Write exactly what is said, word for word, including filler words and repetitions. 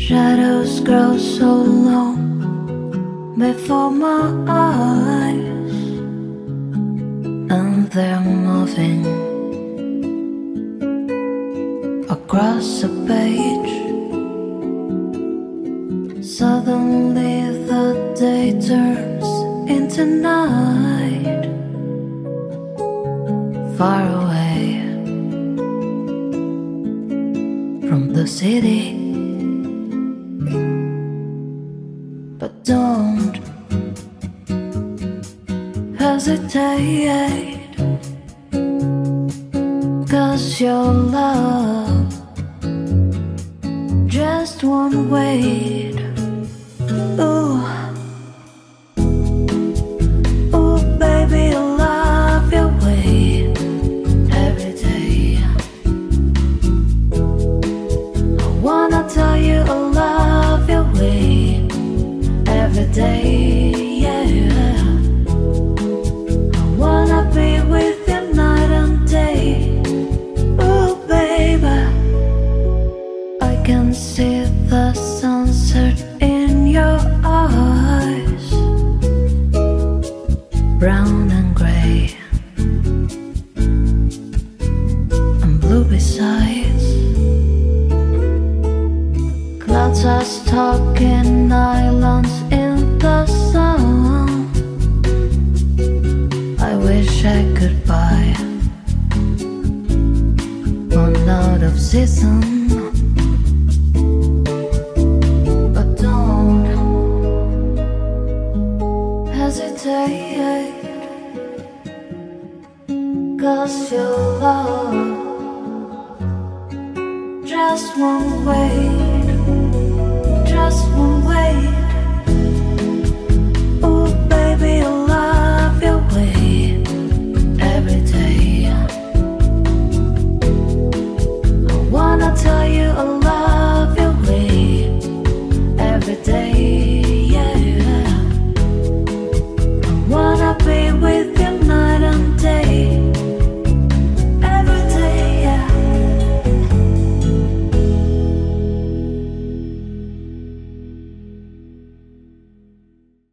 Shadows grow so long before my eyes, and they're moving across a page. Suddenly the day turns into night, far away from the city. But don't hesitate, 'cause your love just won't wait. Ooh, ooh, baby, I love your way every day. I wanna tell you I love your way every day, yeah. I wanna be with you night and day. Ooh, baby, I can see the sunset in your eyes, brown and gray and blue besides. Clouds are stuck in islands in the sun. I wish I could buy one out of season.